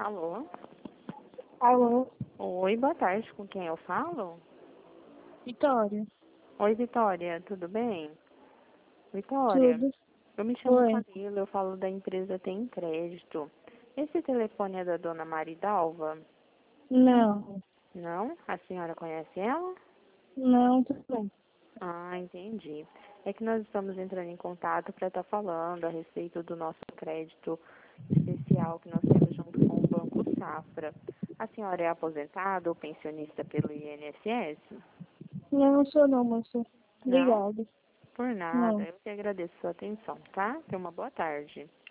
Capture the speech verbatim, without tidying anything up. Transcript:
Alô? Alô, Oi, boa tarde. Com quem eu falo? Vitória. Oi, Vitória, tudo bem? Vitória, Tudo? eu me chamo Oi. Camila, eu falo da empresa Tem Crédito. Esse telefone é da dona Maridalva? Não, Não? A senhora conhece ela? não, tudo bem. Ah, entendi. É que nós estamos entrando em contato para estar falando a respeito do nosso crédito especial que nós temos junto com o Banco Safra. A senhora é aposentada ou pensionista pelo I N S S? Não, não sou não, moça. Não? Obrigada. Por nada. Não. Eu que agradeço a sua atenção, tá? Tenha uma boa tarde.